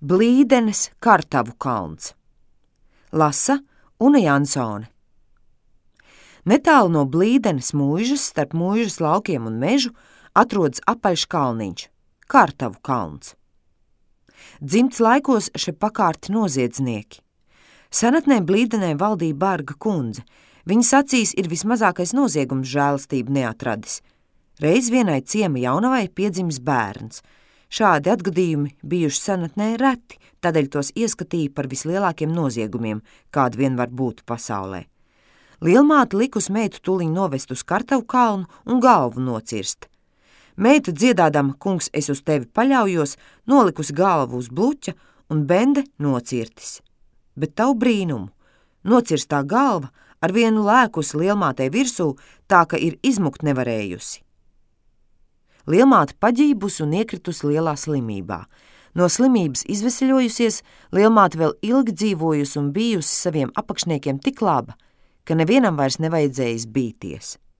Blīdenes Kartavu kalns. Lasa Una Jansone. Netālu no Blīdenes mūžas, starp mūžas laukiem un mežu, atrodas apaļš kalniņš – Kartavu kalns. Dzimts laikos še pakārti noziedznieki. Senatnē Blīdenē valdīja barga kundze. Viņas acīs ir vismazākais noziegums žēlastību neatradis. Reiz vienai ciema jaunavai piedzimis bērns. Šādi atgadījumi bijuši senatnē reti, tādēļ tos ieskatīja par vislielākiem noziegumiem, kādi vien var būt pasaulē. Lielmāte likusi meitu tuliņ novest uz Kartavu kalnu un galvu nocirst. Meita dziedādama kungs, es uz tevi paļaujos, nolikusi galvu uz bluķa un bende nocirtis. Bet tavu brīnumu, nocirstā galva ar vienu lēkusi lielmātei virsū, tā ka ir izmukt nevarējusi. Lielmāte paģībusi un iekritusi lielā slimībā. No slimības izveseļojusies, lielmāte vēl ilgi dzīvojusi un bijusi saviem apakšniekiem tik laba, ka nevienam vairs nevajadzējis bīties.